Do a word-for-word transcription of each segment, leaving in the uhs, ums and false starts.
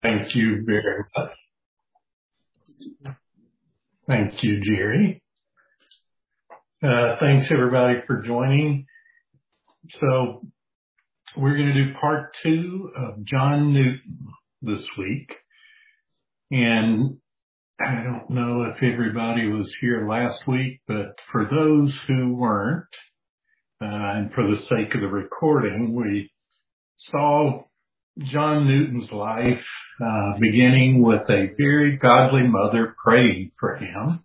Thank you very much. Thank you, Jerry. Uh, thanks everybody for joining. So we're going to do part two of John Newton this week. And I don't know if everybody was here last week, but for those who weren't, uh, and for the sake of the recording, we saw John Newton's life, uh, beginning with a very godly mother praying for him.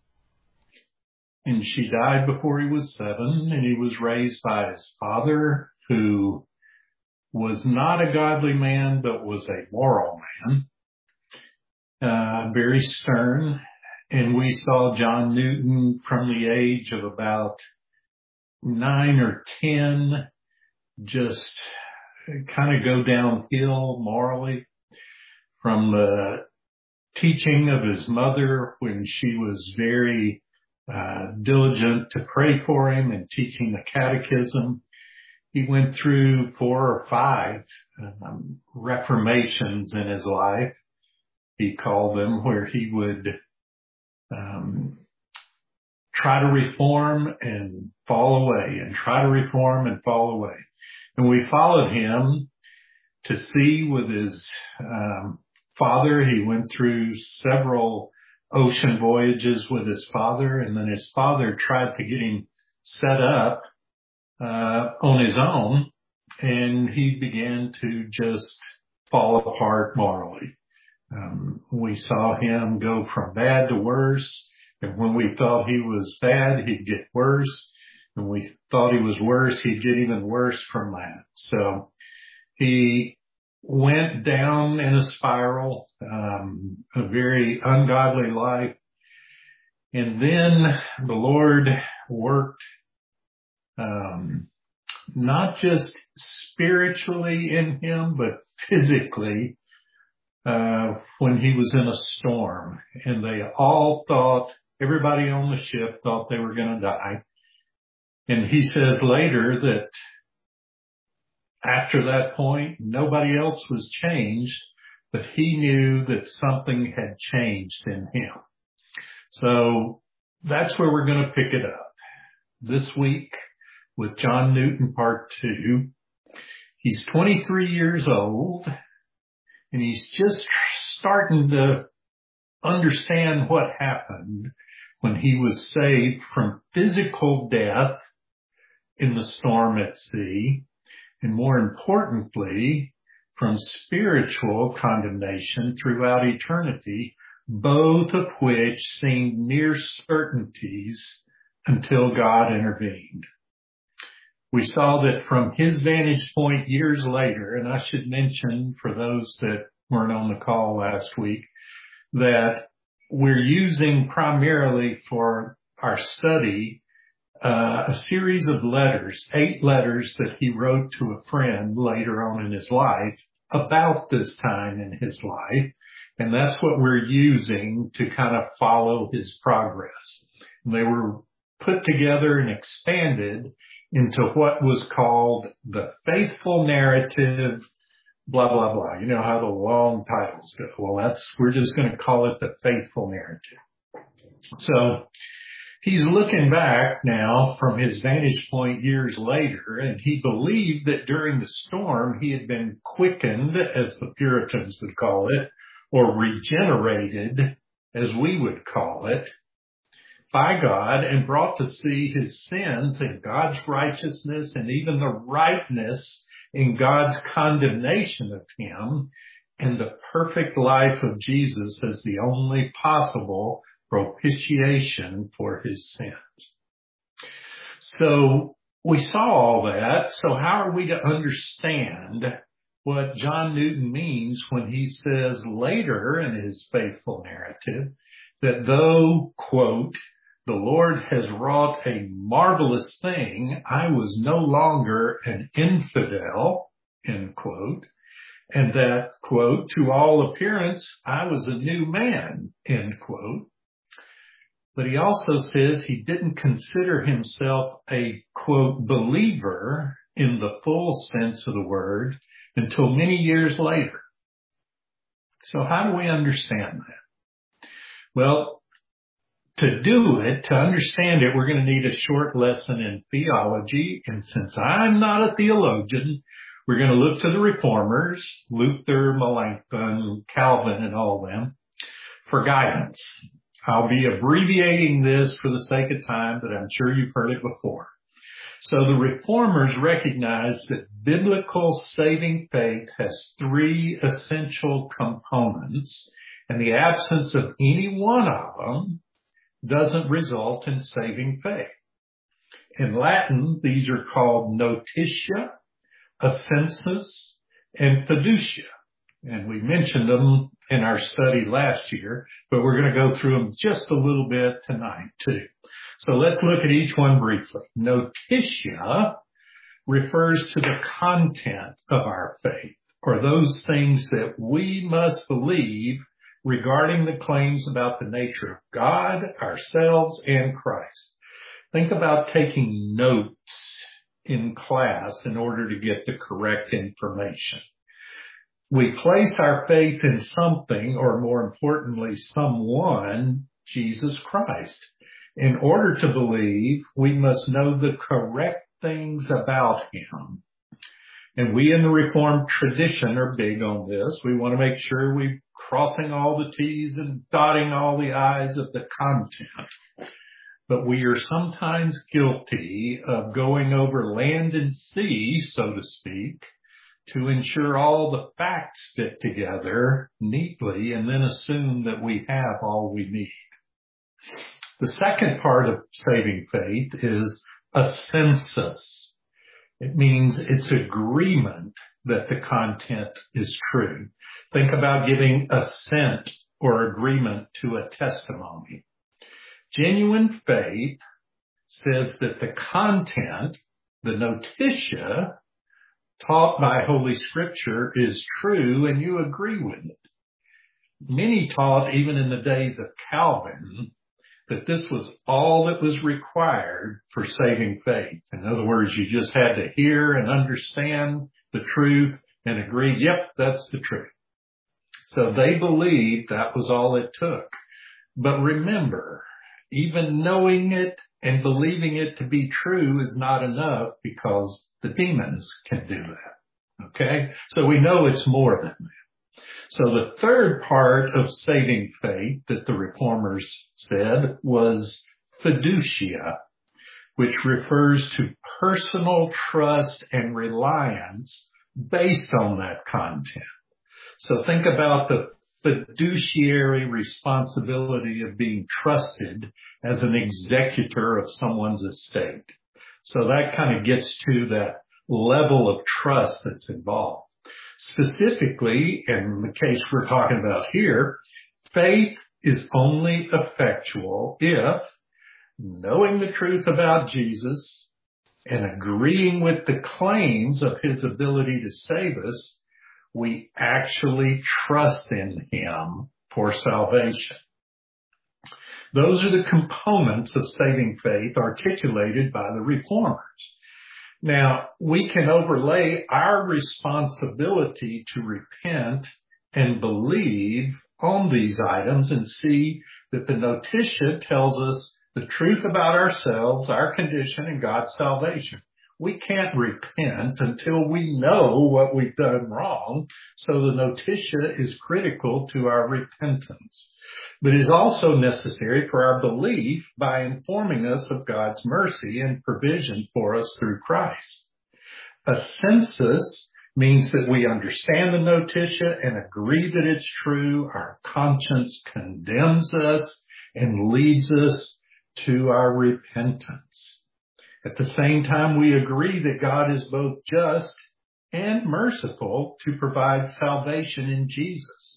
And she died before he was seven, and he was raised by his father, who was not a godly man, but was a moral man, uh, very stern. And we saw John Newton from the age of about nine or ten, just kind of go downhill morally from the teaching of his mother when she was very uh, diligent to pray for him and teaching the catechism. He went through four or five um, reformations in his life, he called them, where he would um, try to reform and fall away and try to reform and fall away. And we followed him to see with his um, father. He went through several ocean voyages with his father, and then his father tried to get him set up uh, on his own, and he began to just fall apart morally. Um, we saw him go from bad to worse, and when we thought he was bad, he'd get worse. And we thought he was worse, he'd get even worse from that. So he went down in a spiral, um, a very ungodly life. And then the Lord worked, um, not just spiritually in him, but physically, uh, when he was in a storm. And they all thought, everybody on the ship thought they were going to die. And he says later that after that point, nobody else was changed, but he knew that something had changed in him. So that's where we're going to pick it up this week with John Newton part two. He's twenty-three years old, and he's just starting to understand what happened when he was saved from physical death in the storm at sea, and more importantly, from spiritual condemnation throughout eternity, both of which seemed near certainties until God intervened. We saw that from his vantage point years later, and I should mention for those that weren't on the call last week, that we're using primarily for our study Uh, a series of letters, eight letters that he wrote to a friend later on in his life about this time in his life. And that's what we're using to kind of follow his progress. And they were put together and expanded into what was called the faithful narrative, blah, blah, blah. You know how the long titles go. Well, that's, we're just going to call it the faithful narrative. So he's looking back now from his vantage point years later, and he believed that during the storm he had been quickened, as the Puritans would call it, or regenerated, as we would call it, by God, and brought to see his sins and God's righteousness and even the rightness in God's condemnation of him, and the perfect life of Jesus as the only possible propitiation for his sins. So we saw all that. So how are we to understand what John Newton means when he says later in his faithful narrative that though, quote, the Lord has wrought a marvelous thing, I was no longer an infidel, end quote, and that, quote, to all appearance, I was a new man, end quote. But he also says he didn't consider himself a, quote, believer in the full sense of the word until many years later. So how do we understand that? Well, to do it, to understand it, we're going to need a short lesson in theology. And since I'm not a theologian, we're going to look to the reformers, Luther, Melanchthon, Calvin, and all them, for guidance. I'll be abbreviating this for the sake of time, but I'm sure you've heard it before. So the reformers recognized that biblical saving faith has three essential components, and the absence of any one of them doesn't result in saving faith. In Latin, these are called notitia, assensus, and fiducia. And we mentioned them in our study last year, but we're going to go through them just a little bit tonight too. So let's look at each one briefly. Notitia refers to the content of our faith, or those things that we must believe regarding the claims about the nature of God, ourselves, and Christ. Think about taking notes in class in order to get the correct information. We place our faith in something, or more importantly, someone, Jesus Christ. In order to believe, we must know the correct things about him. And we in the Reformed tradition are big on this. We want to make sure we're crossing all the T's and dotting all the I's of the content. But we are sometimes guilty of going over land and sea, so to speak, to ensure all the facts fit together neatly and then assume that we have all we need. The second part of saving faith is assensus. It means it's agreement that the content is true. Think about giving assent or agreement to a testimony. Genuine faith says that the content, the notitia, taught by Holy Scripture is true and you agree with it. Many taught, even in the days of Calvin, that this was all that was required for saving faith. In other words, you just had to hear and understand the truth and agree, yep, that's the truth. So they believed that was all it took. But remember, even knowing it and believing it to be true is not enough, because the demons can do that. Okay? So we know it's more than that. So the third part of saving faith that the reformers said was fiducia, which refers to personal trust and reliance based on that content. So think about the fiduciary responsibility of being trusted as an executor of someone's estate. So that kind of gets to that level of trust that's involved. Specifically, in the case we're talking about here, faith is only effectual if, knowing the truth about Jesus and agreeing with the claims of his ability to save us, we actually trust in him for salvation. Those are the components of saving faith articulated by the reformers. Now, we can overlay our responsibility to repent and believe on these items and see that the notitia tells us the truth about ourselves, our condition, and God's salvation. We can't repent until we know what we've done wrong, so the notitia is critical to our repentance. But is also necessary for our belief by informing us of God's mercy and provision for us through Christ. Assensus means that we understand the notitia and agree that it's true. Our conscience condemns us and leads us to our repentance. At the same time, we agree that God is both just and merciful to provide salvation in Jesus.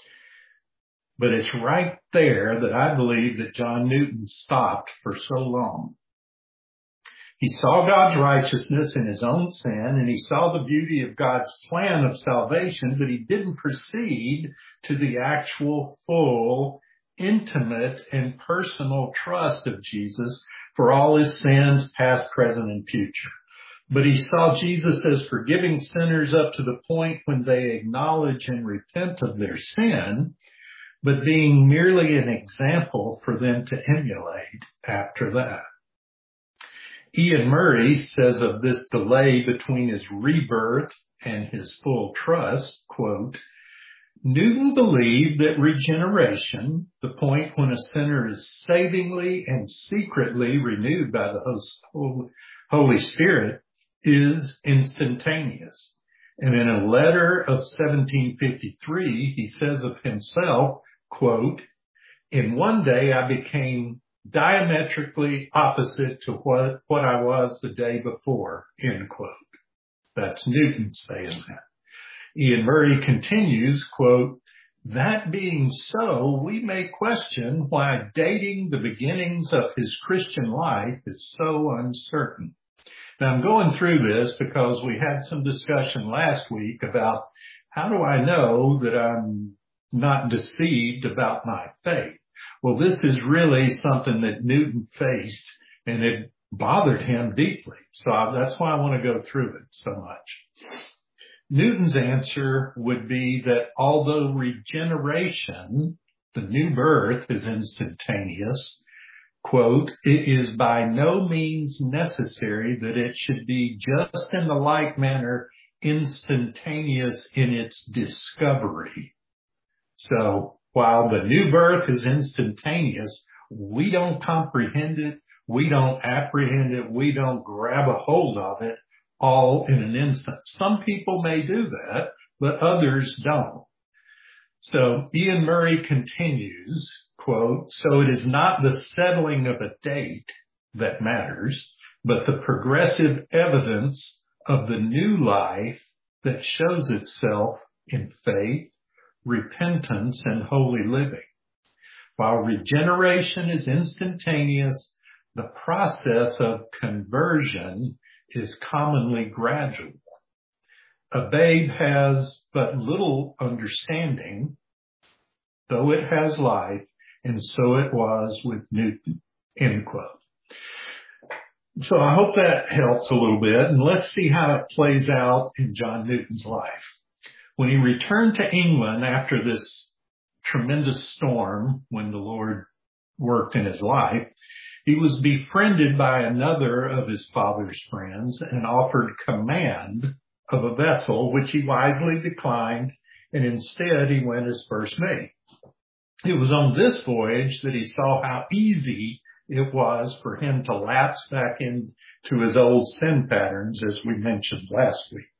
But it's right there that I believe that John Newton stopped for so long. He saw God's righteousness in his own sin, and he saw the beauty of God's plan of salvation, but he didn't proceed to the actual full, intimate, and personal trust of Jesus for all his sins, past, present, and future. But he saw Jesus as forgiving sinners up to the point when they acknowledge and repent of their sin, but being merely an example for them to emulate after that. Ian Murray says of this delay between his rebirth and his full trust, quote, Newton believed that regeneration, the point when a sinner is savingly and secretly renewed by the Holy Spirit, is instantaneous. And in a letter of seventeen fifty-three, he says of himself, quote, in one day I became diametrically opposite to what, what I was the day before, end quote. That's Newton saying that. Ian Murray continues, quote, that being so, we may question why dating the beginnings of his Christian life is so uncertain. Now I'm going through this because we had some discussion last week about how do I know that I'm not deceived about my faith? Well, this is really something that Newton faced and it bothered him deeply. So that's why I want to go through it so much. Newton's answer would be that although regeneration, the new birth, is instantaneous, quote, it is by no means necessary that it should be just in the like manner instantaneous in its discovery. So while the new birth is instantaneous, we don't comprehend it, we don't apprehend it, we don't grab a hold of it all in an instant. Some people may do that, but others don't. So Ian Murray continues, quote, so it is not the settling of a date that matters, but the progressive evidence of the new life that shows itself in faith, repentance, and holy living. While regeneration is instantaneous, the process of conversion is commonly gradual. A babe has but little understanding, though it has life, and so it was with Newton, end quote. So I hope that helps a little bit, and let's see how it plays out in John Newton's life. When he returned to England after this tremendous storm, when the Lord worked in his life, he was befriended by another of his father's friends and offered command of a vessel, which he wisely declined, and instead he went as first mate. It was on this voyage that he saw how easy it was for him to lapse back into his old sin patterns, as we mentioned last week.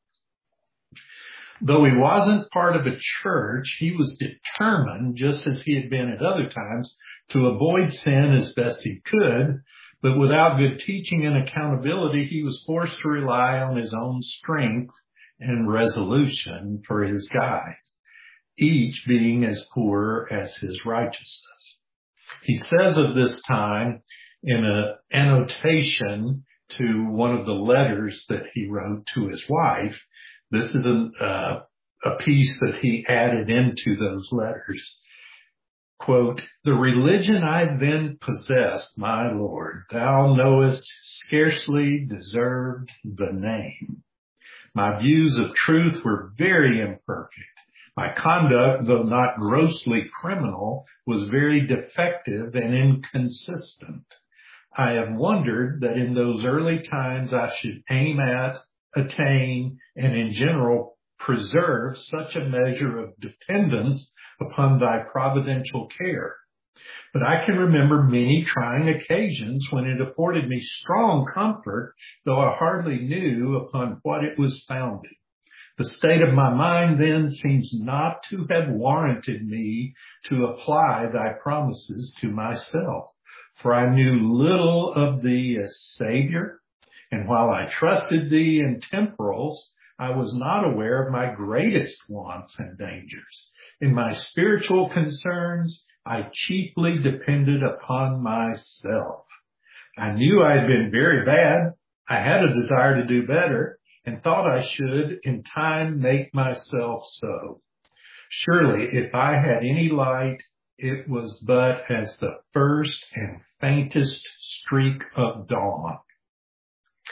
Though he wasn't part of a church, he was determined, just as he had been at other times, to avoid sin as best he could, but without good teaching and accountability, he was forced to rely on his own strength and resolution for his guide, each being as poor as his righteousness. He says of this time in an annotation to one of the letters that he wrote to his wife, this is an, uh, a piece that he added into those letters. Quote, the religion I then possessed, my Lord, thou knowest scarcely deserved the name. My views of truth were very imperfect. My conduct, though not grossly criminal, was very defective and inconsistent. I have wondered that in those early times I should aim at, attain, and in general preserve such a measure of dependence upon thy providential care. But I can remember many trying occasions when it afforded me strong comfort, though I hardly knew upon what it was founded. The state of my mind then seems not to have warranted me to apply thy promises to myself, for I knew little of thee as Savior, and while I trusted thee in temporals, I was not aware of my greatest wants and dangers. In my spiritual concerns, I chiefly depended upon myself. I knew I had been very bad. I had a desire to do better and thought I should in time make myself so. Surely if I had any light, it was but as the first and faintest streak of dawn.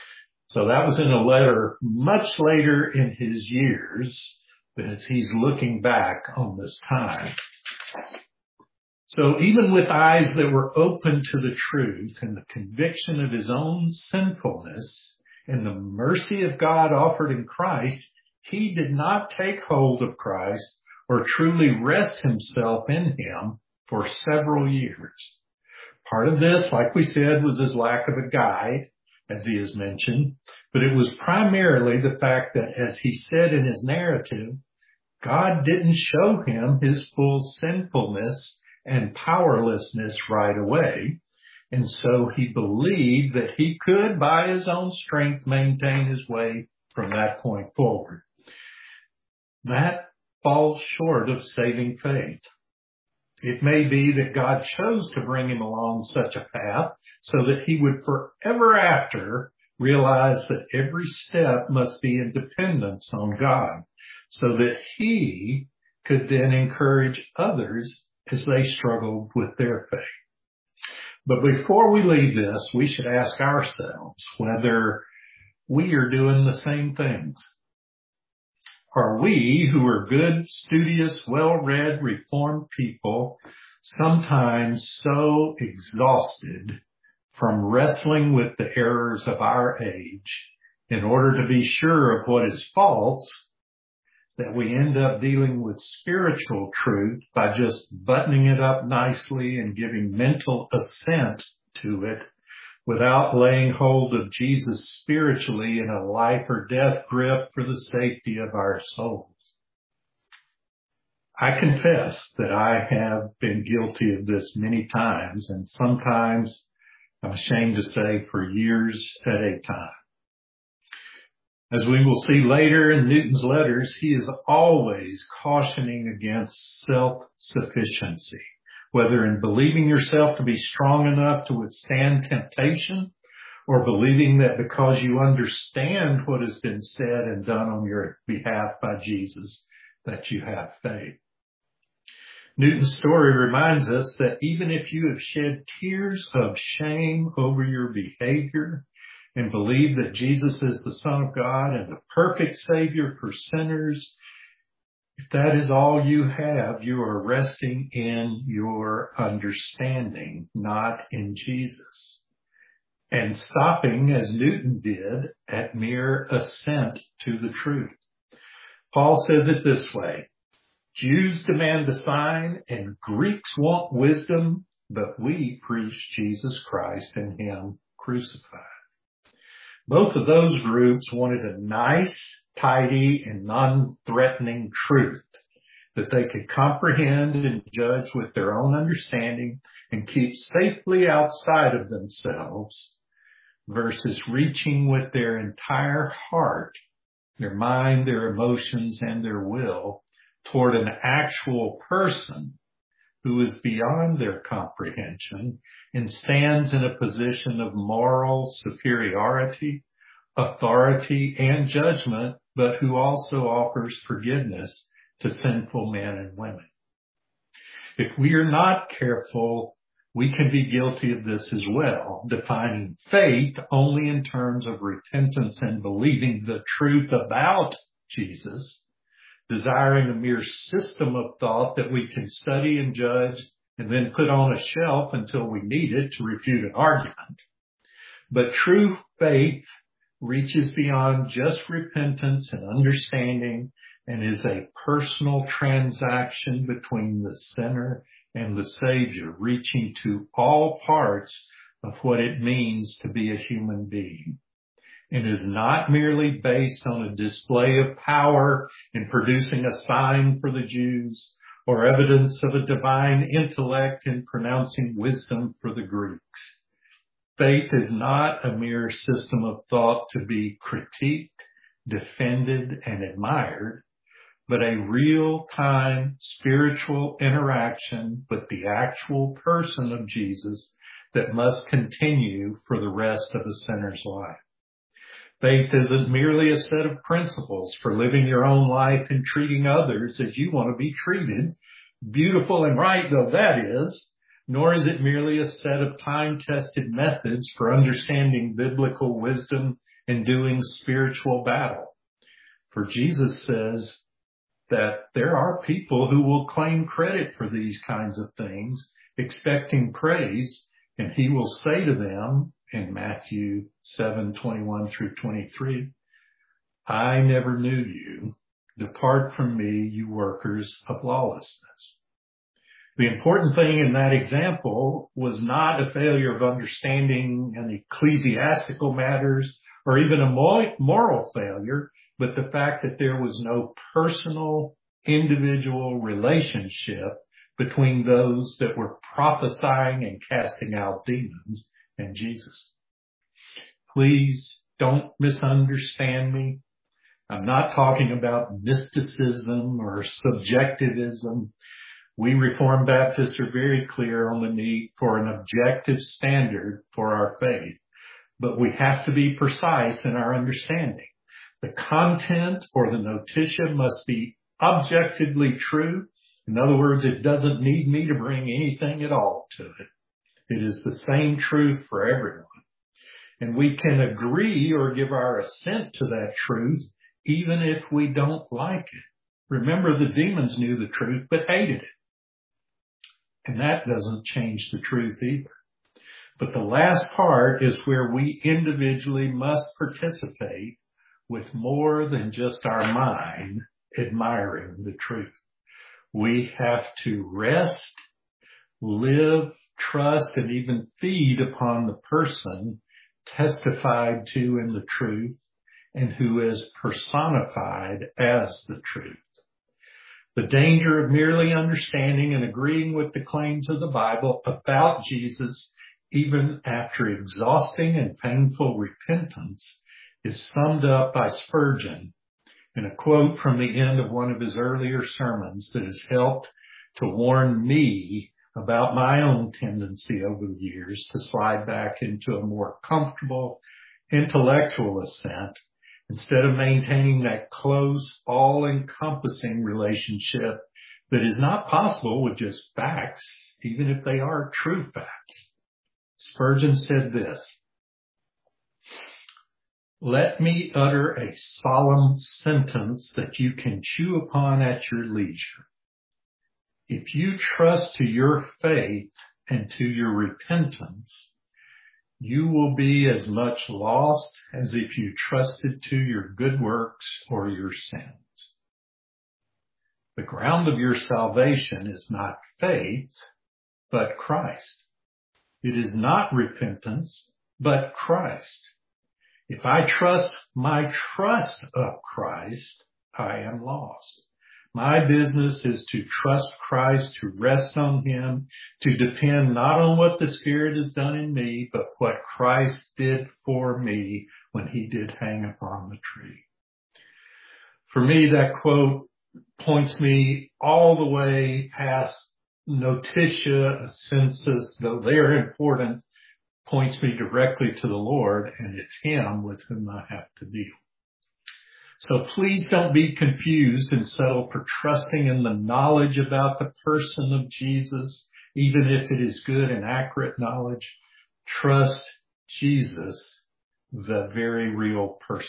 So that was in a letter much later in his years, as he's looking back on this time. So even with eyes that were open to the truth and the conviction of his own sinfulness and the mercy of God offered in Christ, he did not take hold of Christ or truly rest himself in him for several years. Part of this, like we said, was his lack of a guide, as he has mentioned, but it was primarily the fact that, as he said in his narrative, God didn't show him his full sinfulness and powerlessness right away. And so he believed that he could, by his own strength, maintain his way from that point forward. That falls short of saving faith. It may be that God chose to bring him along such a path so that he would forever after realize that every step must be in dependence on God, so that he could then encourage others as they struggled with their faith. But before we leave this, we should ask ourselves whether we are doing the same things. Are we, who are good, studious, well-read, reformed people, sometimes so exhausted from wrestling with the errors of our age in order to be sure of what is false, that we end up dealing with spiritual truth by just buttoning it up nicely and giving mental assent to it without laying hold of Jesus spiritually in a life or death grip for the safety of our souls? I confess that I have been guilty of this many times, and sometimes, I'm ashamed to say, for years at a time. As we will see later in Newton's letters, he is always cautioning against self-sufficiency, whether in believing yourself to be strong enough to withstand temptation or believing that because you understand what has been said and done on your behalf by Jesus, that you have faith. Newton's story reminds us that even if you have shed tears of shame over your behavior and believe that Jesus is the Son of God and the perfect Savior for sinners, if that is all you have, you are resting in your understanding, not in Jesus, and stopping, as Newton did, at mere assent to the truth. Paul says it this way: Jews demand a sign and Greeks want wisdom, but we preach Jesus Christ and him crucified. Both of those groups wanted a nice, tidy, and non-threatening truth that they could comprehend and judge with their own understanding and keep safely outside of themselves, versus reaching with their entire heart, their mind, their emotions, and their will toward an actual person who is beyond their comprehension and stands in a position of moral superiority, authority, and judgment, but who also offers forgiveness to sinful men and women. If we are not careful, we can be guilty of this as well, defining faith only in terms of repentance and believing the truth about Jesus, desiring a mere system of thought that we can study and judge and then put on a shelf until we need it to refute an argument. But true faith reaches beyond just repentance and understanding and is a personal transaction between the sinner and the Savior, reaching to all parts of what it means to be a human being, and is not merely based on a display of power in producing a sign for the Jews or evidence of a divine intellect in pronouncing wisdom for the Greeks. Faith is not a mere system of thought to be critiqued, defended, and admired, but a real-time spiritual interaction with the actual person of Jesus that must continue for the rest of the sinner's life. Faith isn't merely a set of principles for living your own life and treating others as you want to be treated, beautiful and right though that is, nor is it merely a set of time-tested methods for understanding biblical wisdom and doing spiritual battle. For Jesus says that there are people who will claim credit for these kinds of things, expecting praise, and he will say to them in Matthew seven, twenty-one through twenty-three, I never knew you. Depart from me, you workers of lawlessness. The important thing in that example was not a failure of understanding an ecclesiastical matters or even a moral failure, but the fact that there was no personal, individual relationship between those that were prophesying and casting out demons and Jesus. Please don't misunderstand me. I'm not talking about mysticism or subjectivism. We Reformed Baptists are very clear on the need for an objective standard for our faith, but we have to be precise in our understanding. The content or the notitia must be objectively true. In other words, it doesn't need me to bring anything at all to it. It is the same truth for everyone. And we can agree or give our assent to that truth even if we don't like it. Remember, the demons knew the truth but hated it. And that doesn't change the truth either. But the last part is where we individually must participate with more than just our mind admiring the truth. We have to rest, live, trust, and even feed upon the person testified to in the truth and who is personified as the truth. The danger of merely understanding and agreeing with the claims of the Bible about Jesus, even after exhausting and painful repentance, is summed up by Spurgeon in a quote from the end of one of his earlier sermons that has helped to warn me about my own tendency over the years to slide back into a more comfortable intellectual assent instead of maintaining that close, all-encompassing relationship that is not possible with just facts, even if they are true facts. Spurgeon said this, let me utter a solemn sentence that you can chew upon at your leisure. If you trust to your faith and to your repentance, you will be as much lost as if you trusted to your good works or your sins. The ground of your salvation is not faith, but Christ. It is not repentance, but Christ. If I trust my trust of Christ, I am lost. My business is to trust Christ, to rest on him, to depend not on what the Spirit has done in me, but what Christ did for me when he did hang upon the tree. For me, that quote points me all the way past notitia, census, though they're important, points me directly to the Lord, and it's him with whom I have to deal. So please don't be confused and settle for trusting in the knowledge about the person of Jesus, even if it is good and accurate knowledge. Trust Jesus, the very real person.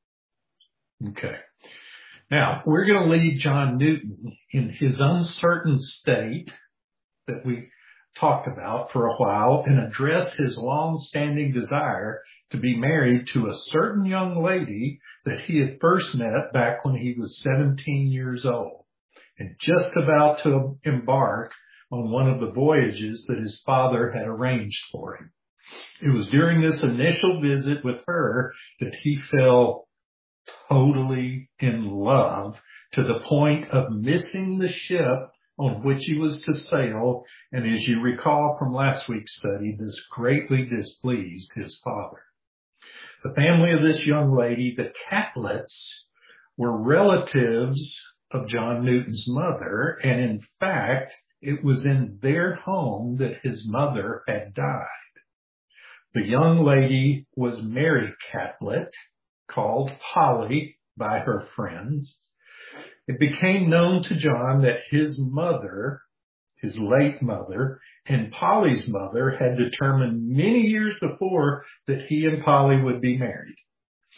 Okay. Now, we're going to leave John Newton in his uncertain state that we talked about for a while and address his long-standing desire to be married to a certain young lady that he had first met back when he was seventeen years old and just about to embark on one of the voyages that his father had arranged for him. It was during this initial visit with her that he fell totally in love to the point of missing the ship on which he was to sail, and as you recall from last week's study, this greatly displeased his father. The family of this young lady, the Catlets, were relatives of John Newton's mother, and in fact, it was in their home that his mother had died. The young lady was Mary Catlett, called Polly by her friends. It became known to John that his mother, his late mother, and Polly's mother had determined many years before that he and Polly would be married.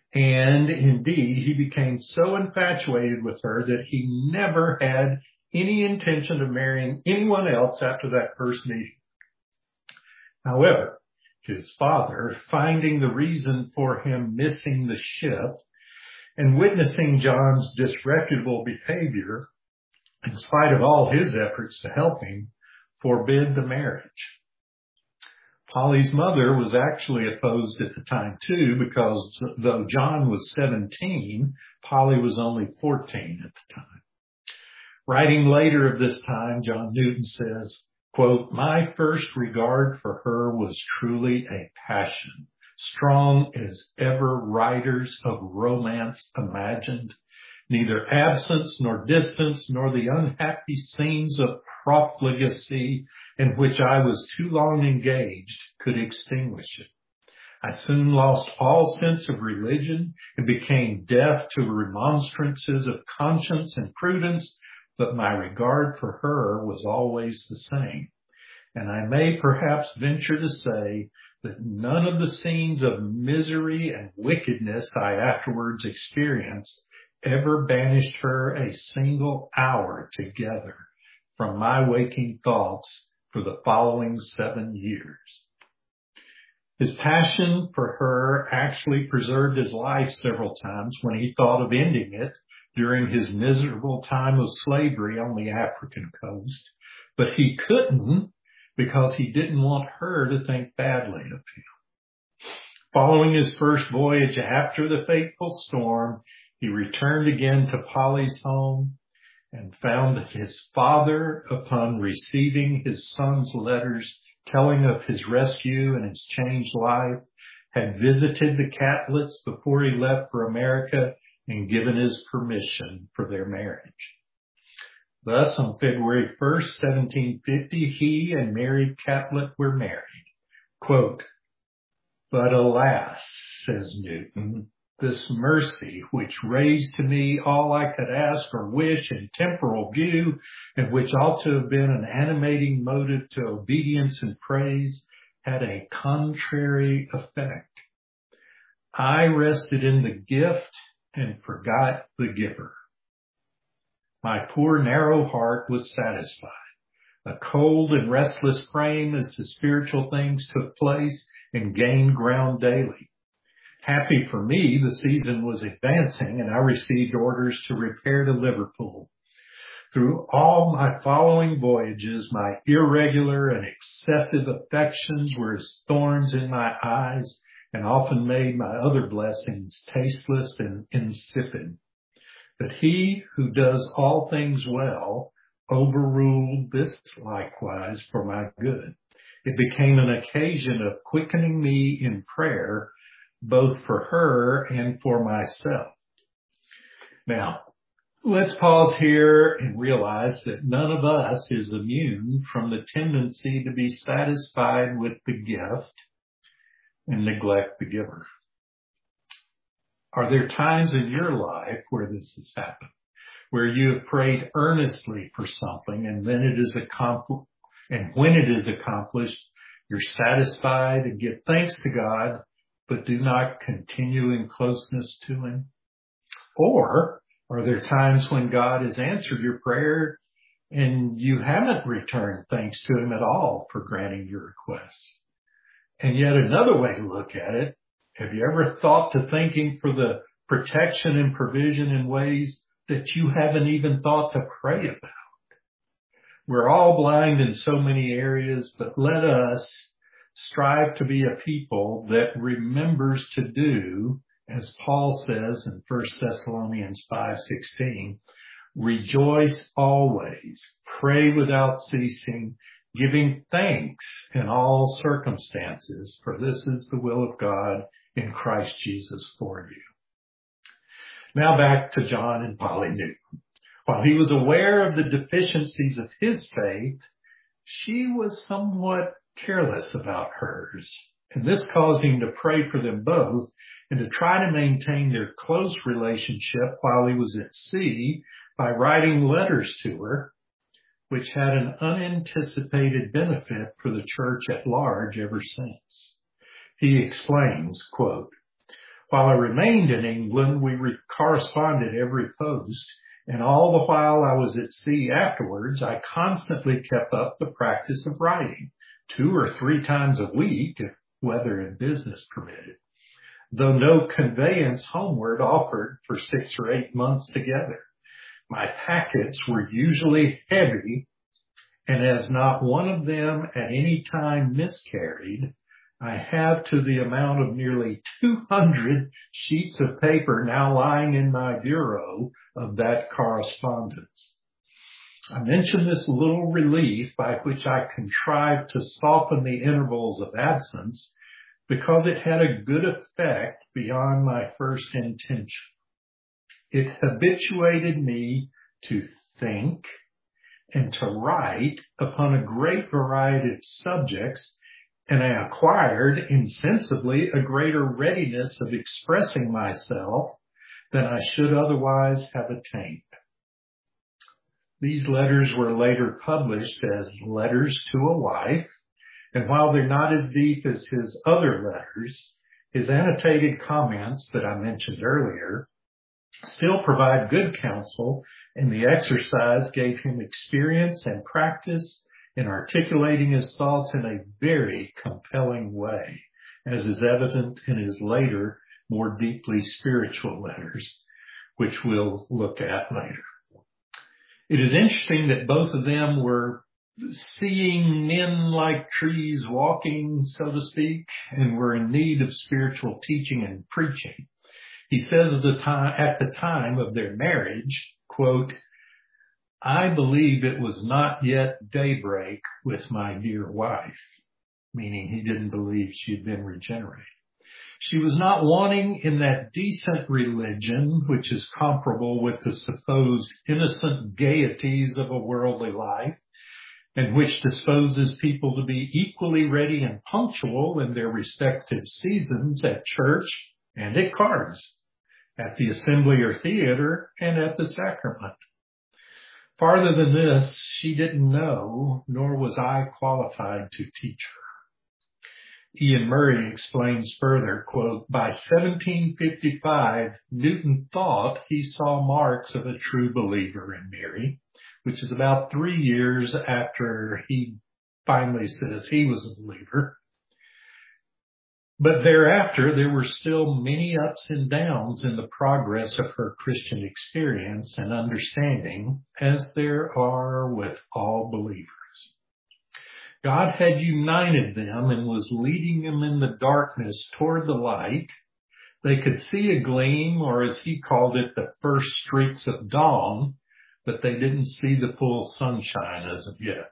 And indeed, he became so infatuated with her that he never had any intention of marrying anyone else after that first meeting. However, his father, finding the reason for him missing the ship and witnessing John's disreputable behavior, in spite of all his efforts to help him, forbid the marriage. Polly's mother was actually opposed at the time too, because though John was seventeen, Polly was only fourteen at the time. Writing later of this time, John Newton says, quote, "My first regard for her was truly a passion, strong as ever writers of romance imagined. Neither absence nor distance nor the unhappy scenes of profligacy in which I was too long engaged could extinguish it. I soon lost all sense of religion and became deaf to remonstrances of conscience and prudence, but my regard for her was always the same. And I may perhaps venture to say that none of the scenes of misery and wickedness I afterwards experienced ever banished her a single hour together from my waking thoughts for the following seven years." His passion for her actually preserved his life several times when he thought of ending it during his miserable time of slavery on the African coast, but he couldn't because he didn't want her to think badly of him. Following his first voyage after the fateful storm, he returned again to Polly's home and found that his father, upon receiving his son's letters telling of his rescue and his changed life, had visited the Catlets before he left for America and given his permission for their marriage. Thus, on February first, seventeen fifty, he and Mary Catlett were married. Quote, "But alas," says Newton, "this mercy which raised to me all I could ask or wish in temporal view, and which ought to have been an animating motive to obedience and praise, had a contrary effect. I rested in the gift and forgot the giver. My poor narrow heart was satisfied. A cold and restless frame as to spiritual things took place and gained ground daily. Happy for me, the season was advancing and I received orders to repair to Liverpool. Through all my following voyages, my irregular and excessive affections were as thorns in my eyes and often made my other blessings tasteless and insipid. But he who does all things well overruled this likewise for my good. It became an occasion of quickening me in prayer, both for her and for myself." Now, let's pause here and realize that none of us is immune from the tendency to be satisfied with the gift and neglect the giver. Are there times in your life where this has happened, where you have prayed earnestly for something and then it is accomplished, and when it is accomplished, you're satisfied and give thanks to God, but do not continue in closeness to him? Or are there times when God has answered your prayer and you haven't returned thanks to him at all for granting your requests? And yet another way to look at it, have you ever thought to thank him for the protection and provision in ways that you haven't even thought to pray about? We're all blind in so many areas, but let us strive to be a people that remembers to do, as Paul says in First Thessalonians five sixteen, rejoice always, pray without ceasing, giving thanks in all circumstances, for this is the will of God in Christ Jesus for you. Now back to John and Polly Newton. While he was aware of the deficiencies of his faith, she was somewhat careless about hers. And this caused him to pray for them both and to try to maintain their close relationship while he was at sea by writing letters to her, which had an unanticipated benefit for the church at large ever since. He explains, quote, While I remained in England, we re- corresponded every post, and all the while I was at sea afterwards, I constantly kept up the practice of writing, two or three times a week, if weather and business permitted, though no conveyance homeward offered for six or eight months together. My packets were usually heavy, and as not one of them at any time miscarried, I have to the amount of nearly two hundred sheets of paper now lying in my bureau of that correspondence. I mention this little relief by which I contrived to soften the intervals of absence because it had a good effect beyond my first intention. It habituated me to think and to write upon a great variety of subjects, and I acquired insensibly a greater readiness of expressing myself than I should otherwise have attained. These letters were later published as Letters to a Wife, and while they're not as deep as his other letters, his annotated comments that I mentioned earlier still provide good counsel, and the exercise gave him experience and practice in articulating his thoughts in a very compelling way, as is evident in his later, more deeply spiritual letters, which we'll look at later. It is interesting that both of them were seeing men like trees walking, so to speak, and were in need of spiritual teaching and preaching. He says at the time, at the time of their marriage, quote, "I believe it was not yet daybreak with my dear wife," meaning he didn't believe she had been regenerated. "She was not wanting in that decent religion, which is comparable with the supposed innocent gaieties of a worldly life, and which disposes people to be equally ready and punctual in their respective seasons at church and at cards, at the assembly or theater, and at the sacrament. Farther than this, she didn't know, nor was I qualified to teach her." Ian Murray explains further, quote, "By seventeen fifty-five, Newton thought he saw marks of a true believer in Mary, which is about three years after he finally says he was a believer. But thereafter, there were still many ups and downs in the progress of her Christian experience and understanding, as there are with all believers. God had united them and was leading them in the darkness toward the light. They could see a gleam, or as he called it, the first streaks of dawn, but they didn't see the full sunshine as of yet."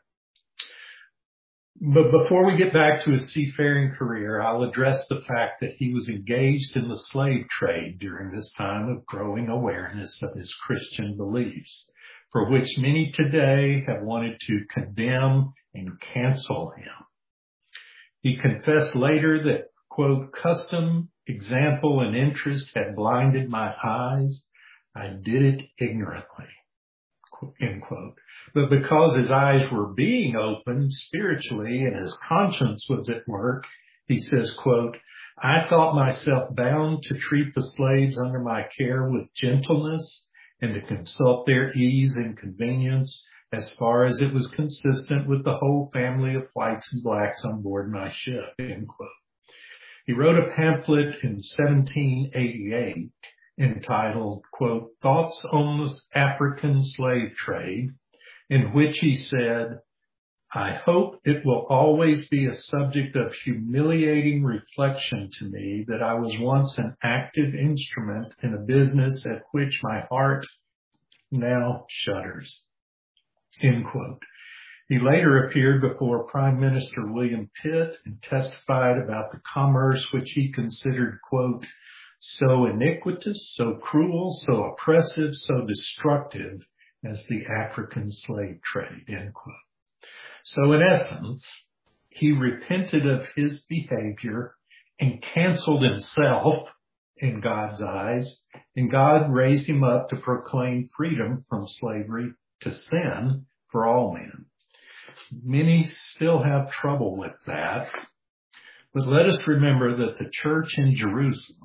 But before we get back to his seafaring career, I'll address the fact that he was engaged in the slave trade during this time of growing awareness of his Christian beliefs, for which many today have wanted to condemn and cancel him. He confessed later that, quote, "Custom, example, and interest had blinded my eyes. I did it ignorantly," end quote. But because his eyes were being opened spiritually and his conscience was at work, he says, quote, "I thought myself bound to treat the slaves under my care with gentleness and to consult their ease and convenience as far as it was consistent with the whole family of whites and blacks on board my ship," end quote. He wrote a pamphlet in seventeen eighty-eight entitled, quote, "Thoughts on the African Slave Trade," in which he said, "I hope it will always be a subject of humiliating reflection to me that I was once an active instrument in a business at which my heart now shudders," end quote. He later appeared before Prime Minister William Pitt and testified about the commerce which he considered, quote, "so iniquitous, so cruel, so oppressive, so destructive as the African slave trade," end quote. So in essence, he repented of his behavior and canceled himself in God's eyes, and God raised him up to proclaim freedom from slavery to sin for all men. Many still have trouble with that, but let us remember that the church in Jerusalem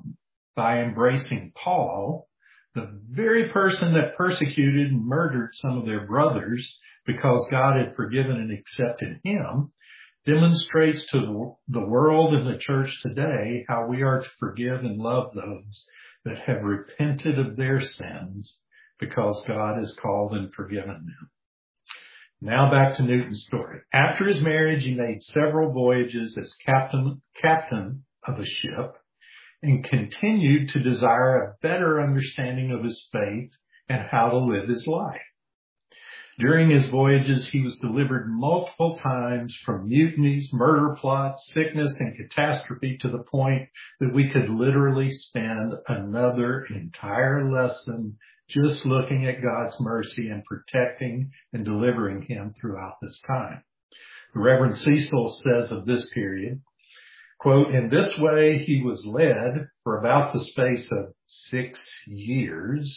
by embracing Paul, the very person that persecuted and murdered some of their brothers because God had forgiven and accepted him, demonstrates to the world and the church today how we are to forgive and love those that have repented of their sins because God has called and forgiven them. Now back to Newton's story. After his marriage, he made several voyages as captain, captain of a ship and continued to desire a better understanding of his faith and how to live his life. During his voyages, he was delivered multiple times from mutinies, murder plots, sickness, and catastrophe to the point that we could literally spend another entire lesson just looking at God's mercy and protecting and delivering him throughout this time. The Reverend Cecil says of this period, quote, in this way he was led for about the space of six years.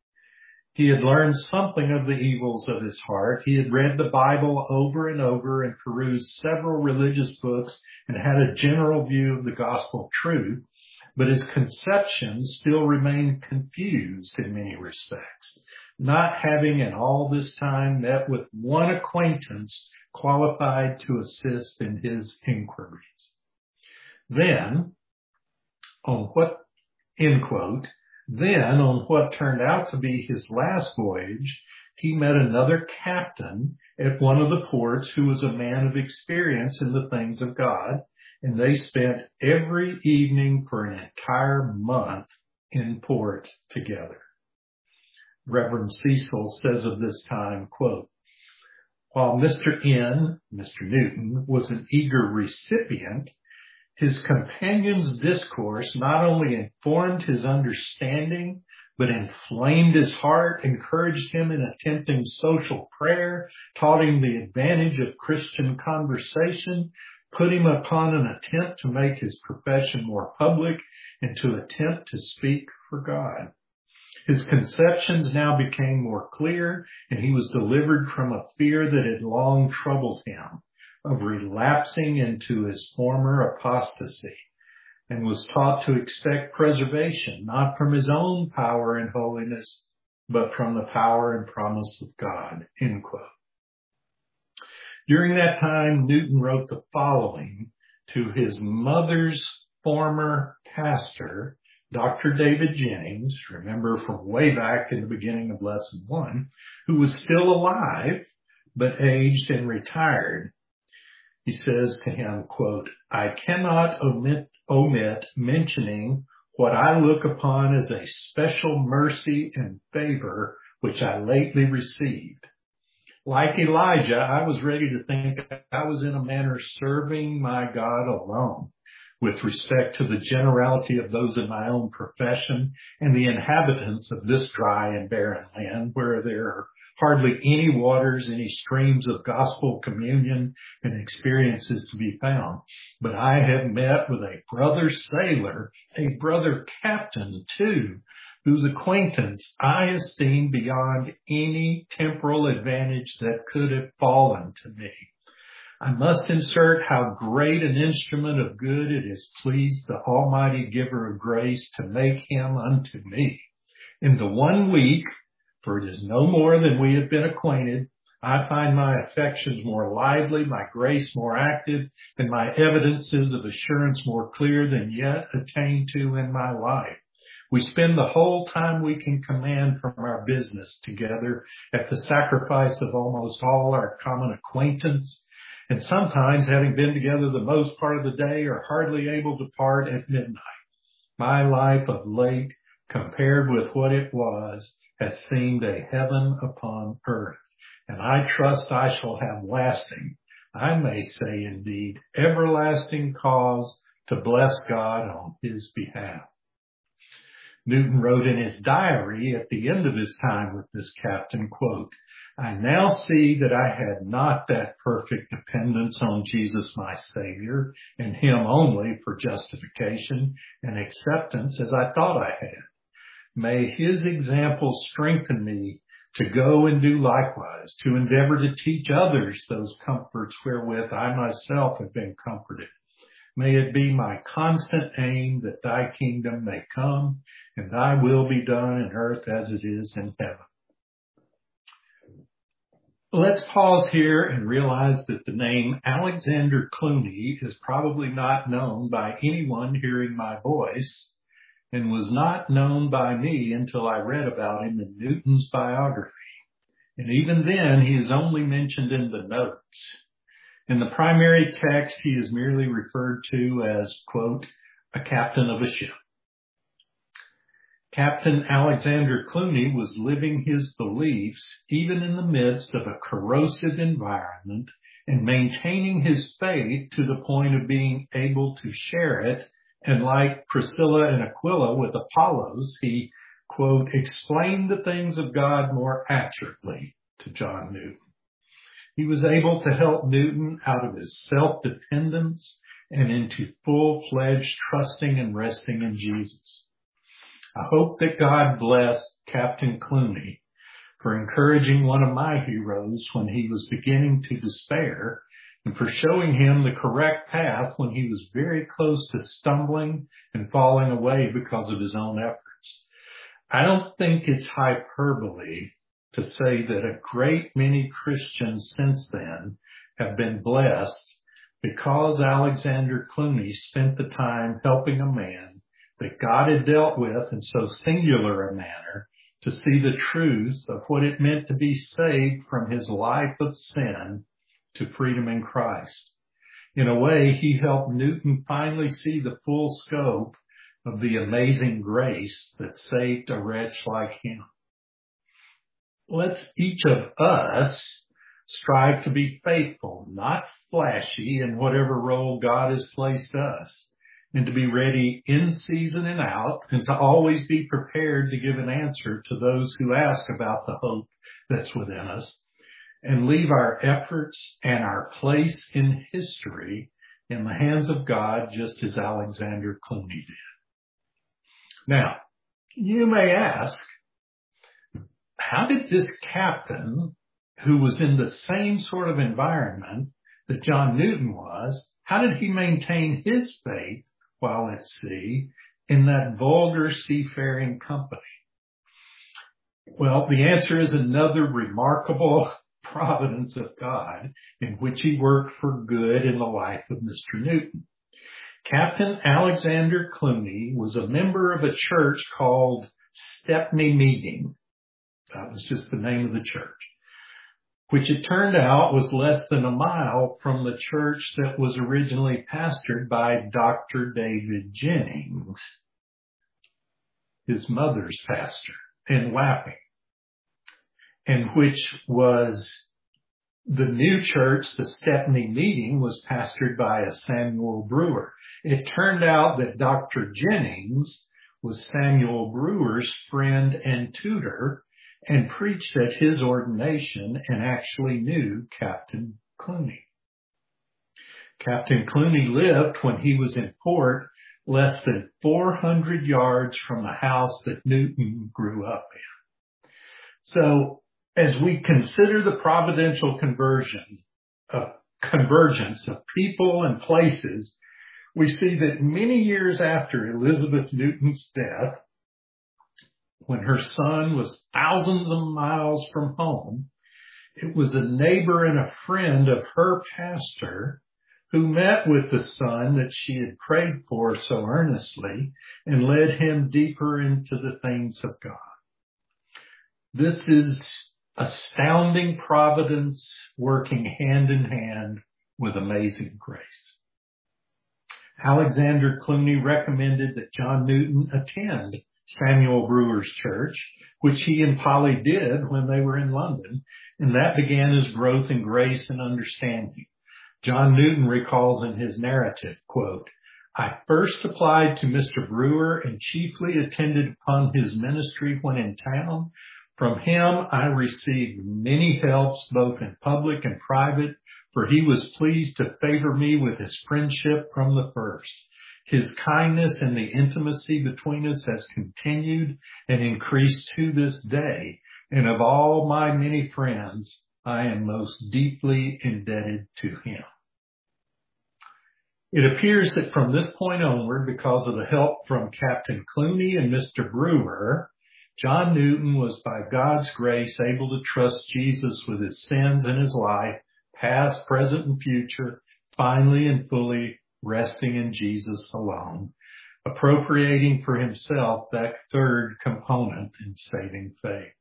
He had learned something of the evils of his heart. He had read the Bible over and over and perused several religious books and had a general view of the gospel truth, but his conceptions still remained confused in many respects, not having in all this time met with one acquaintance qualified to assist in his inquiries. Then, on what, end quote, then on what turned out to be his last voyage, he met another captain at one of the ports who was a man of experience in the things of God, and they spent every evening for an entire month in port together. Reverend Cecil says of this time, quote, while Mister N, Mister Newton, was an eager recipient, his companion's discourse not only informed his understanding, but inflamed his heart, encouraged him in attempting social prayer, taught him the advantage of Christian conversation, put him upon an attempt to make his profession more public and to attempt to speak for God. His conceptions now became more clear, and he was delivered from a fear that had long troubled him of relapsing into his former apostasy, and was taught to expect preservation, not from his own power and holiness, but from the power and promise of God, end quote. During that time, Newton wrote the following to his mother's former pastor, Doctor David Jennings, remember from way back in the beginning of lesson one, who was still alive, but aged and retired. He says to him, quote, I cannot omit, omit mentioning what I look upon as a special mercy and favor which I lately received. Like Elijah, I was ready to think I was in a manner serving my God alone with respect to the generality of those in my own profession and the inhabitants of this dry and barren land where there are hardly any waters, any streams of gospel communion and experiences to be found. But I have met with a brother sailor, a brother captain too, whose acquaintance I esteem beyond any temporal advantage that could have fallen to me. I must insert how great an instrument of good it has pleased the Almighty Giver of grace to make him unto me. In the one week, for it is no more than we have been acquainted, I find my affections more lively, my grace more active, and my evidences of assurance more clear than yet attained to in my life. We spend the whole time we can command from our business together at the sacrifice of almost all our common acquaintance, and sometimes, having been together the most part of the day, are hardly able to part at midnight. My life of late, compared with what it was, has seemed a heaven upon earth, and I trust I shall have lasting, I may say indeed, everlasting cause to bless God on his behalf. Newton wrote in his diary at the end of his time with this captain, quote, I now see that I had not that perfect dependence on Jesus my Savior and him only for justification and acceptance as I thought I had. May his example strengthen me to go and do likewise, to endeavor to teach others those comforts wherewith I myself have been comforted. May it be my constant aim that thy kingdom may come and thy will be done in earth as it is in heaven. Let's pause here and realize that the name Alexander Clunie is probably not known by anyone hearing my voice, and was not known by me until I read about him in Newton's biography. And even then, he is only mentioned in the notes. In the primary text, he is merely referred to as, quote, a captain of a ship. Captain Alexander Clunie was living his beliefs even in the midst of a corrosive environment and maintaining his faith to the point of being able to share it. And like Priscilla and Aquila with Apollos, he, quote, explained the things of God more accurately to John Newton. He was able to help Newton out of his self-dependence and into full-fledged trusting and resting in Jesus. I hope that God blessed Captain Clunie for encouraging one of my heroes when he was beginning to despair, and for showing him the correct path when he was very close to stumbling and falling away because of his own efforts. I don't think it's hyperbole to say that a great many Christians since then have been blessed because Alexander Clunie spent the time helping a man that God had dealt with in so singular a manner to see the truth of what it meant to be saved from his life of sin to freedom in Christ. In a way, he helped Newton finally see the full scope of the amazing grace that saved a wretch like him. Let's each of us strive to be faithful, not flashy, in whatever role God has placed us, and to be ready in season and out, and to always be prepared to give an answer to those who ask about the hope that's within us, and leave our efforts and our place in history in the hands of God, just as Alexander Clunie did. Now, you may ask, how did this captain, who was in the same sort of environment that John Newton was, how did he maintain his faith while at sea in that vulgar seafaring company? Well, the answer is another remarkable providence of God in which he worked for good in the life of Mister Newton. Captain Alexander Clunie was a member of a church called Stepney Meeting. That was just the name of the church, which it turned out was less than a mile from the church that was originally pastored by Doctor David Jennings, his mother's pastor in Wapping, and which was the new church, the Stepney Meeting, was pastored by a Samuel Brewer. It turned out that Doctor Jennings was Samuel Brewer's friend and tutor, and preached at his ordination and actually knew Captain Clunie. Captain Clunie lived, when he was in port, less than four hundred yards from the house that Newton grew up in. So, as we consider the providential conversion of convergence of people and places, we see that many years after Elizabeth Newton's death, when her son was thousands of miles from home, it was a neighbor and a friend of her pastor who met with the son that she had prayed for so earnestly and led him deeper into the things of God. This is astounding providence working hand in hand with amazing grace. Alexander Clunie recommended that John Newton attend Samuel Brewer's church, which he and Polly did when they were in London, and that began his growth in grace and understanding. John Newton recalls in his narrative, quote, I first applied to Mister Brewer and chiefly attended upon his ministry when in town. From him I received many helps, both in public and private, for he was pleased to favor me with his friendship from the first. His kindness and the intimacy between us has continued and increased to this day. And of all my many friends, I am most deeply indebted to him. It appears that from this point onward, because of the help from Captain Clooney and Mister Brewer, John Newton was by God's grace able to trust Jesus with his sins and his life, past, present, and future, finally and fully resting in Jesus alone, appropriating for himself that third component in saving faith.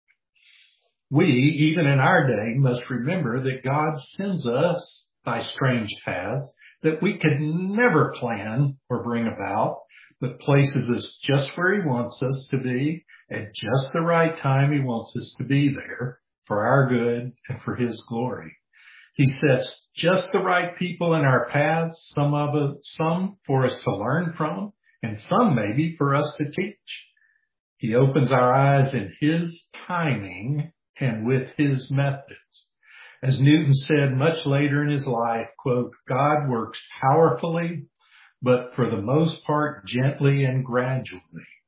We, even in our day, must remember that God sends us by strange paths that we could never plan or bring about, but places us just where he wants us to be at just the right time he wants us to be there for our good and for his glory. He sets just the right people in our paths, some of it, some for us to learn from, and some maybe for us to teach. He opens our eyes in his timing and with his methods. As Newton said much later in his life, quote, God works powerfully, but for the most part gently and gradually.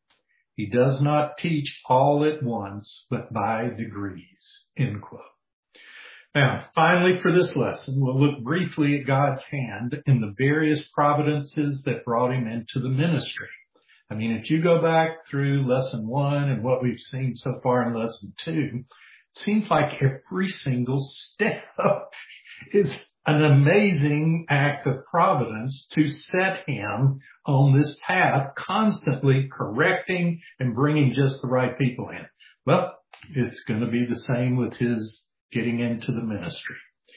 He does not teach all at once, but by degrees, end quote. Now, finally for this lesson, we'll look briefly at God's hand in the various providences that brought him into the ministry. I mean, if you go back through lesson one and what we've seen so far in lesson two, it seems like every single step is an amazing act of providence to set him on this path, constantly correcting and bringing just the right people in. Well, it's going to be the same with his getting into the ministry.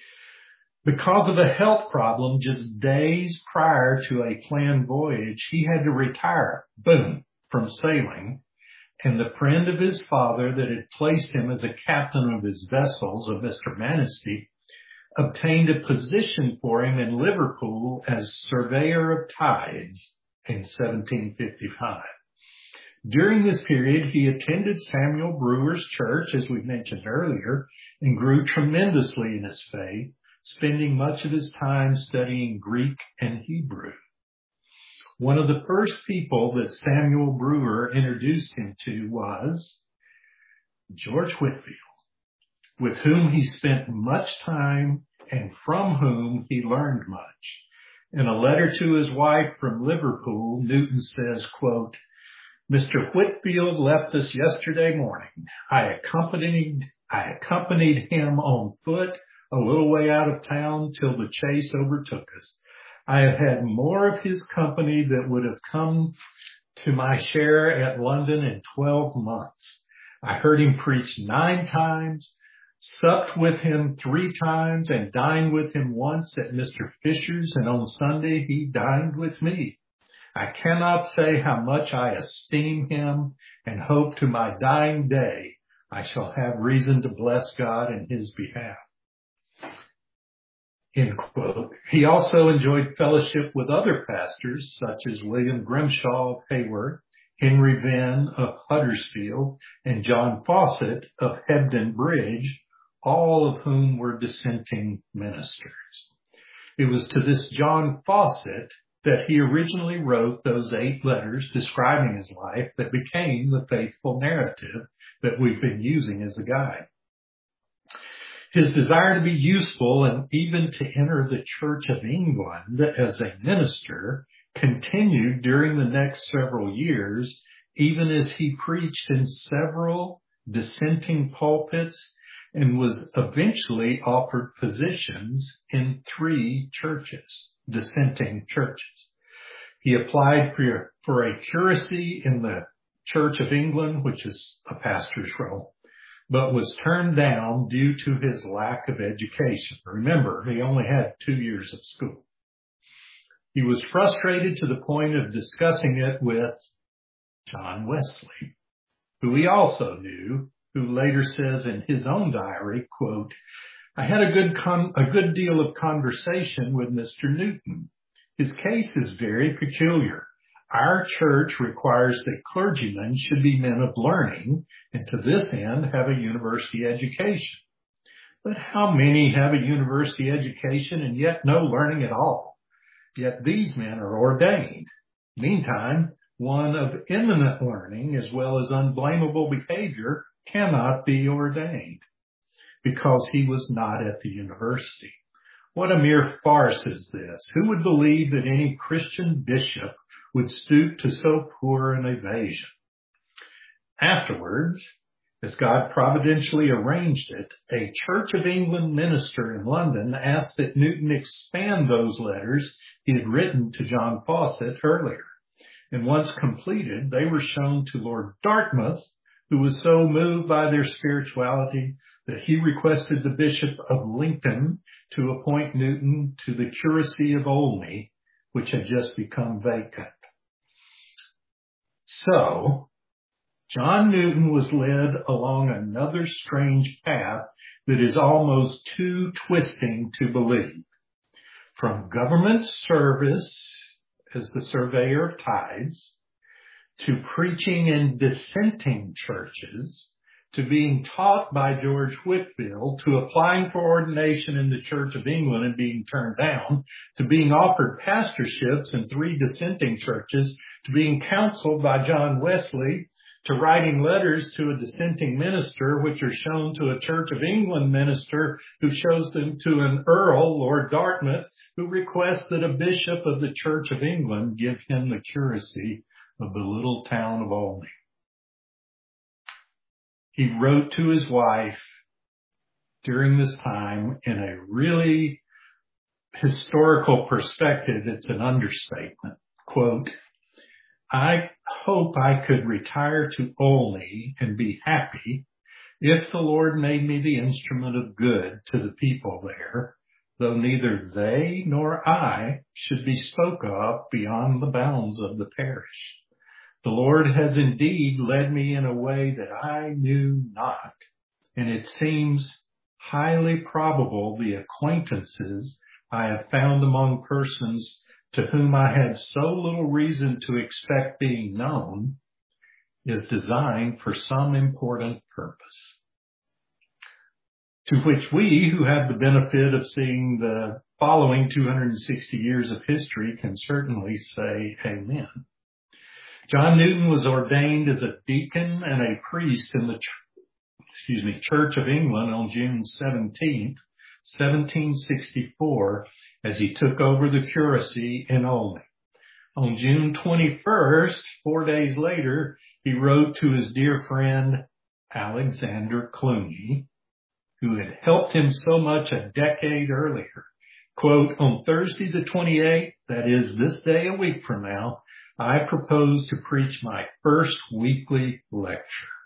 Because of a health problem just days prior to a planned voyage, he had to retire, boom, from sailing. And the friend of his father that had placed him as a captain of his vessels, a Mister Manistee, obtained a position for him in Liverpool as surveyor of tides in seventeen fifty-five. During this period, he attended Samuel Brewer's church, as we mentioned earlier, and grew tremendously in his faith, spending much of his time studying Greek and Hebrew. One of the first people that Samuel Brewer introduced him to was George Whitefield, with whom he spent much time and from whom he learned much. In a letter to his wife from Liverpool, Newton says, quote, Mister Whitefield left us yesterday morning. I accompanied, I accompanied him on foot a little way out of town till the chase overtook us. I have had more of his company that would have come to my share at London in twelve months. I heard him preach nine times, supped with him three times, and dined with him once at Mister Fisher's, and on Sunday he dined with me. I cannot say how much I esteem him and hope to my dying day I shall have reason to bless God in his behalf. End quote. He also enjoyed fellowship with other pastors such as William Grimshaw of Haworth, Henry Venn of Huddersfield, and John Fawcett of Hebden Bridge, all of whom were dissenting ministers. It was to this John Fawcett that he originally wrote those eight letters describing his life that became the faithful narrative that we've been using as a guide. His desire to be useful and even to enter the Church of England as a minister continued during the next several years, even as he preached in several dissenting pulpits and was eventually offered positions in three churches, dissenting churches. He applied for, for a curacy in the Church of England, which is a pastor's role, but was turned down due to his lack of education. Remember, he only had two years of school. He was frustrated to the point of discussing it with John Wesley, who he also knew, who later says in his own diary, quote, I had a good con- a good deal of conversation with Mister Newton. His case is very peculiar. Our church requires that clergymen should be men of learning and to this end have a university education. But how many have a university education and yet no learning at all? Yet these men are ordained. Meantime, one of eminent learning as well as unblameable behavior cannot be ordained because he was not at the university. What a mere farce is this? Who would believe that any Christian bishop would stoop to so poor an evasion? Afterwards, as God providentially arranged it, a Church of England minister in London asked that Newton expand those letters he had written to John Fawcett earlier. And once completed, they were shown to Lord Dartmouth, who was so moved by their spirituality that he requested the Bishop of Lincoln to appoint Newton to the curacy of Olney, which had just become vacant. So, John Newton was led along another strange path that is almost too twisting to believe. From government service as the surveyor of tithes, to preaching in dissenting churches, to being taught by George Whitefield, to applying for ordination in the Church of England and being turned down, to being offered pastorships in three dissenting churches, to being counseled by John Wesley, to writing letters to a dissenting minister, which are shown to a Church of England minister who shows them to an Earl, Lord Dartmouth, who requests that a bishop of the Church of England give him the curacy of the little town of Olney. He wrote to his wife during this time in a really historical perspective. It's an understatement. Quote, I hope I could retire to Olney and be happy if the Lord made me the instrument of good to the people there, though neither they nor I should be spoke of beyond the bounds of the parish. The Lord has indeed led me in a way that I knew not, and it seems highly probable the acquaintances I have found among persons to whom I had so little reason to expect being known is designed for some important purpose. To which we, who have the benefit of seeing the following two hundred sixty years of history, can certainly say amen. John Newton was ordained as a deacon and a priest in the excuse me, Church of England on June seventeenth, seventeen sixty-four, as he took over the curacy in Olney. On June twenty-first, four days later, he wrote to his dear friend Alexander Cluny, who had helped him so much a decade earlier. Quote, on Thursday the twenty-eighth, that is this day a week from now, I propose to preach my first weekly lecture.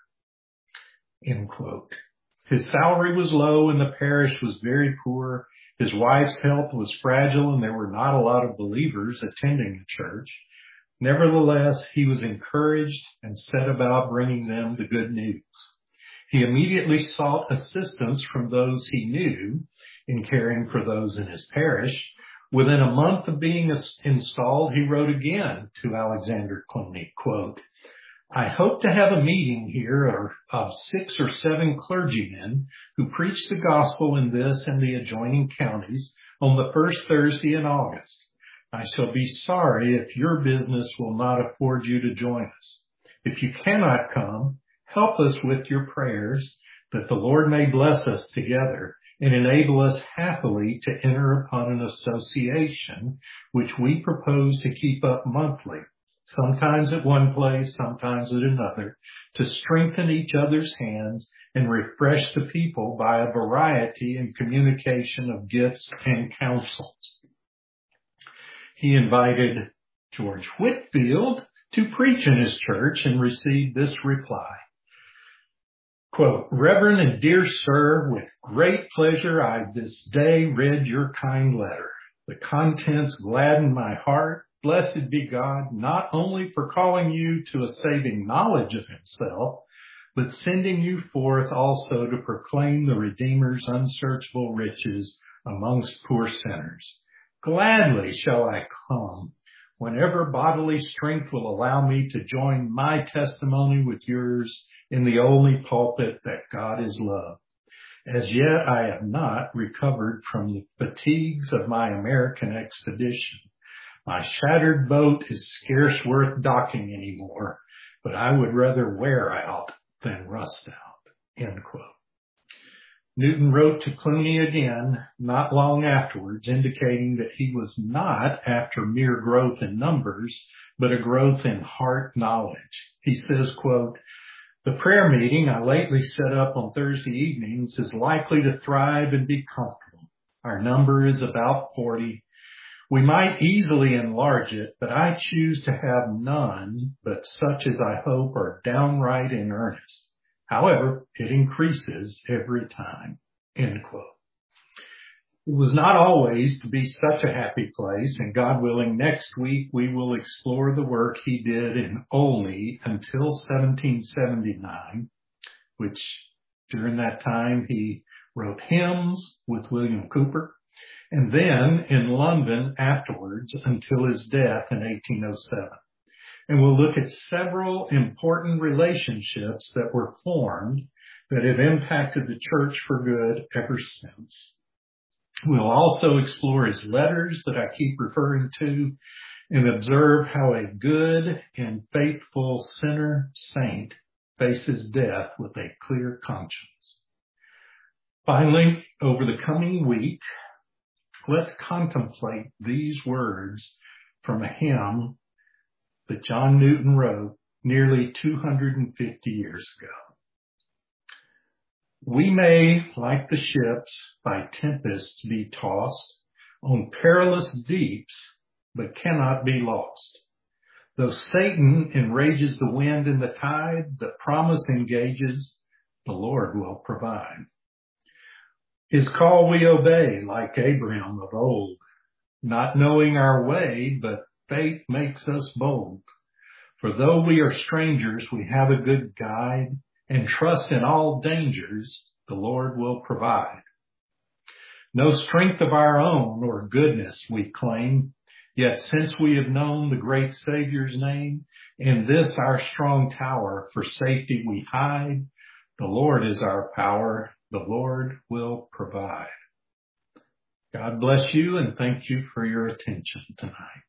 End quote. His salary was low and the parish was very poor. His wife's health was fragile and there were not a lot of believers attending the church. Nevertheless, he was encouraged and set about bringing them the good news. He immediately sought assistance from those he knew in caring for those in his parish. Within a month of being installed, he wrote again to Alexander Cluny, quote, I hope to have a meeting here of six or seven clergymen who preach the gospel in this and the adjoining counties on the first Thursday in August. I shall be sorry if your business will not afford you to join us. If you cannot come, help us with your prayers that the Lord may bless us together and enable us happily to enter upon an association which we propose to keep up monthly, sometimes at one place, sometimes at another, to strengthen each other's hands and refresh the people by a variety and communication of gifts and counsels. He invited George Whitefield to preach in his church and received this reply. Quote, Reverend and dear sir, with great pleasure I this day read your kind letter. The contents gladden my heart. Blessed be God, not only for calling you to a saving knowledge of himself, but sending you forth also to proclaim the Redeemer's unsearchable riches amongst poor sinners. Gladly shall I come whenever bodily strength will allow me to join my testimony with yours in the only pulpit that God is love. As yet I have not recovered from the fatigues of my American expedition. My shattered boat is scarce worth docking anymore, but I would rather wear out than rust out. End quote. Newton wrote to Cluny again not long afterwards, indicating that he was not after mere growth in numbers, but a growth in heart knowledge. He says, quote, "The prayer meeting I lately set up on Thursday evenings is likely to thrive and be comfortable. Our number is about forty. We might easily enlarge it, but I choose to have none but such as I hope are downright in earnest. However, it increases every time." End quote. It was not always to be such a happy place, and God willing, next week we will explore the work he did in Olney until seventeen seventy-nine, which during that time he wrote hymns with William Cowper, and then in London afterwards until his death in eighteen oh seven. And we'll look at several important relationships that were formed that have impacted the church for good ever since. We'll also explore his letters that I keep referring to and observe how a good and faithful sinner saint faces death with a clear conscience. Finally, over the coming week, let's contemplate these words from a hymn that John Newton wrote nearly two hundred fifty years ago. "We may, like the ships, by tempests be tossed on perilous deeps, but cannot be lost. Though Satan enrages the wind and the tide, the promise engages, the Lord will provide. His call we obey, like Abraham of old, not knowing our way, but faith makes us bold. For though we are strangers, we have a good guide, and trust in all dangers, the Lord will provide. No strength of our own or goodness we claim, yet since we have known the great Savior's name, in this our strong tower for safety we hide. The Lord is our power, the Lord will provide." God bless you, and thank you for your attention tonight.